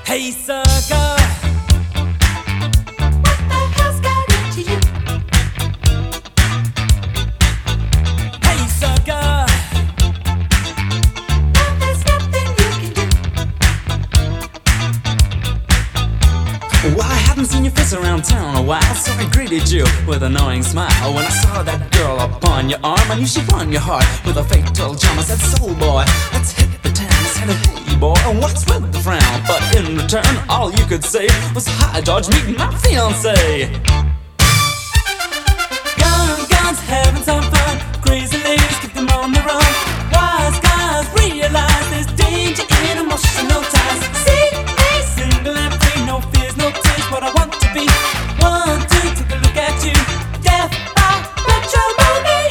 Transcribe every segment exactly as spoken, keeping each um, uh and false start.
Hey sucker, What the hell's got into you? hey sucker, Now there's nothing you can do. well I haven't seen your face around town in a while, so I greeted you with an annoying smile. When I saw that girl upon your arm, I knew she won your heart with a fatal charm. I said, soul boy, let's hit the town. I said, hey boy, and what's with the frown? But in return, all you could say was, hi George, meet my fiancé. Young guns having some fun, crazy ladies keep them on the run. Wise guys realize there's danger in emotional ties. See me single and free, no fears, no tears, what I want to be. One, two, take a look at you. Death by matrimony.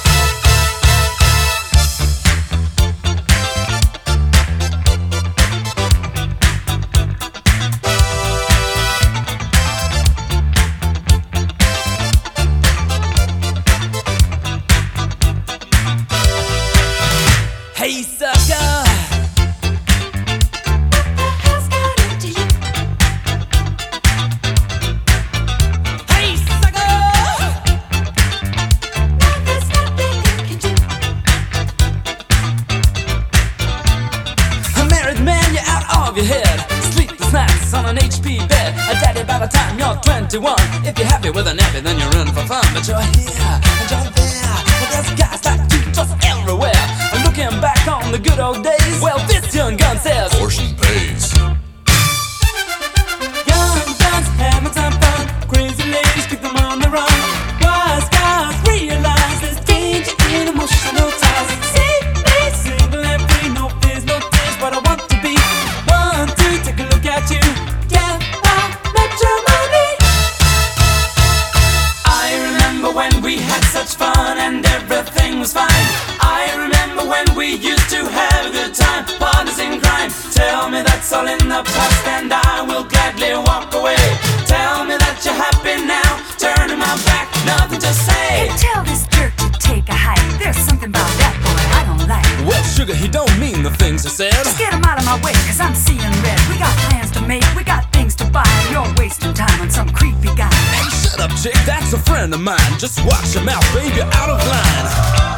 Hey sucker, What the hell's got into you? hey sucker. Now there's nothing you can do. A married man, you're out of your head. Sleepless nights on an H P bed. A daddy by the time you're twenty-one. If you're happy with a nappy, then you're in for fun. But you're here and you're there. But there's guys like you just everywhere. And looking back on the good old days, well, this young gun says, Portion pays. young guns having some fun. Crazy ladies keep them on the run. Wise guys realize there's danger in emotional ties. See me single and free, no fears, no tears, what I want to be. One, two, take a look at you. Yeah, by matrimony. I remember when we had such fun and everything was fine. I remember when we used to have a good time, partners in crime. Tell me that's all in the past and I will gladly walk away. Tell me that you're happy now, turning my back, nothing to say. Hey, tell this jerk to take a hike. There's something about that boy I don't like. Well, sugar, he don't mean the things he said. Just get him out of my way, cause I'm seeing red. We got plans to make, we got things to buy. You're wasting time on some creepy guy. Hey, shut up, chick, that's a friend of mine. Just watch your mouth, baby, you're out of line.